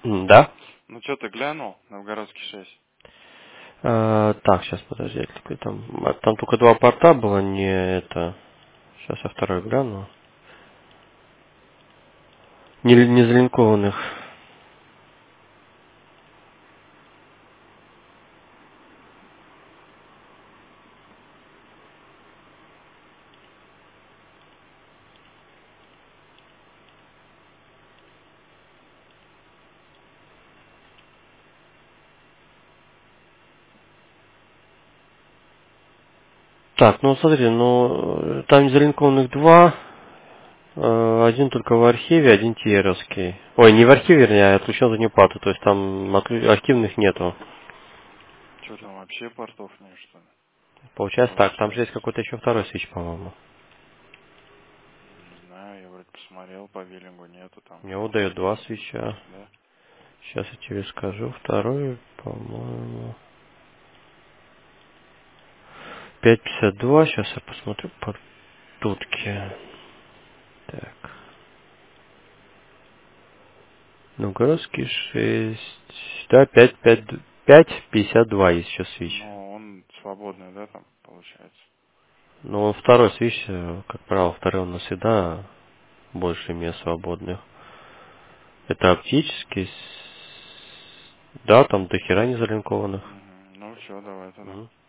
Да? Ну что, ты глянул? Новгородский 6. Так, сейчас подожди, какой там только два порта было, не это. Сейчас я второй гляну. Не залинкованных. Так, ну смотри, ну там залинкованных два. Один только в архиве, один тиеровский. Ой, не в архиве, вернее, а отключен за неплату. То есть там активных нету. Что там вообще портов нет, что ли? Получается так, там же есть Получается. какой-то еще второй свич, по-моему. Не знаю, я вроде посмотрел, по биллингу нету там. Мне выдают два свеча. Да? Сейчас я тебе скажу. Второй, по-моему, 5,52. Сейчас я посмотрю по тутке. Так. Новгородский 6. Да, 5,52 есть еще свич. Ну, он свободный, да, там, получается? Но он второй свич, как правило, второй у нас всегда больше мест свободных. Это оптический. Да, там до хера не залинкованных. Угу. Ну все, давай тогда. Мгм.